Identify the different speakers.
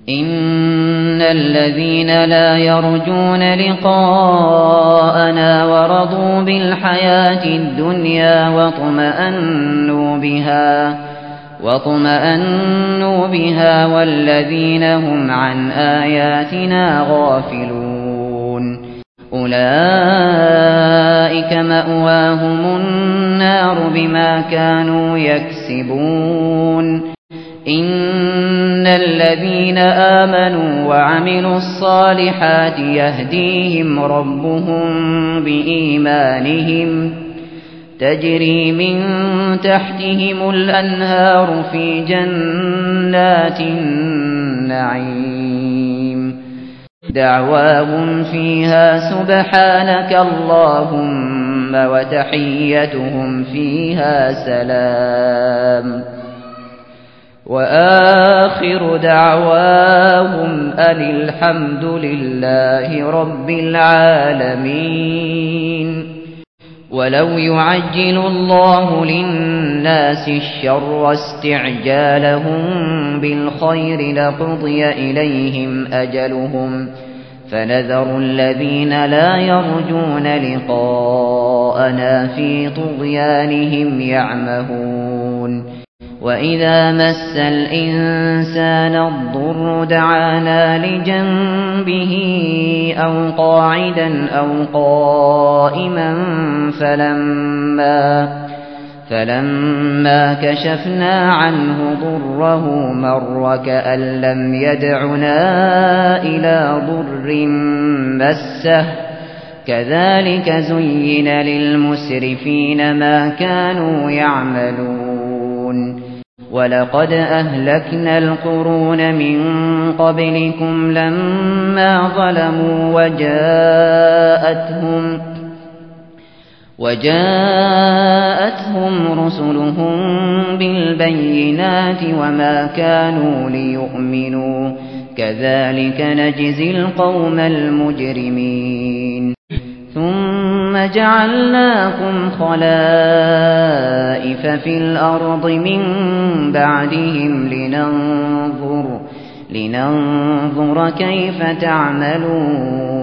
Speaker 1: إن الذين لا يرجون لقاءنا ورضوا بالحياة الدنيا واطمأنوا بها والذين هم عن آياتنا غافلون أولئك مأواهم النار بما كانوا يكسبون إن الذين آمنوا وعملوا الصالحات يهديهم ربهم بإيمانهم تجري من تحتهم الأنهار في جنات النعيم دعواهم فيها سبحانك اللهم وتحيتهم فيها سلام وآخر دعواهم أن الحمد لله رب العالمين ولو يعجل الله للناس الشر استعجالهم بالخير لقضي إليهم أجلهم فنذر الذين لا يرجون لقاءنا في طغيانهم يعمهون وإذا مس الإنسان الضر دعانا لجنبه أو قاعدا أو قائما فلما كشفنا عنه ضره مر كأن لم يدعنا إلى ضر مسه كذلك زين للمسرفين ما كانوا يعملون ولقد أهلكنا القرون من قبلكم لما ظلموا وجاءتهم رسلهم بالبينات وما كانوا ليؤمنوا كذلك نجزي القوم المجرمين ثم جعلناكم خلائف في الأرض من بعدهم لننظر كيف تعملون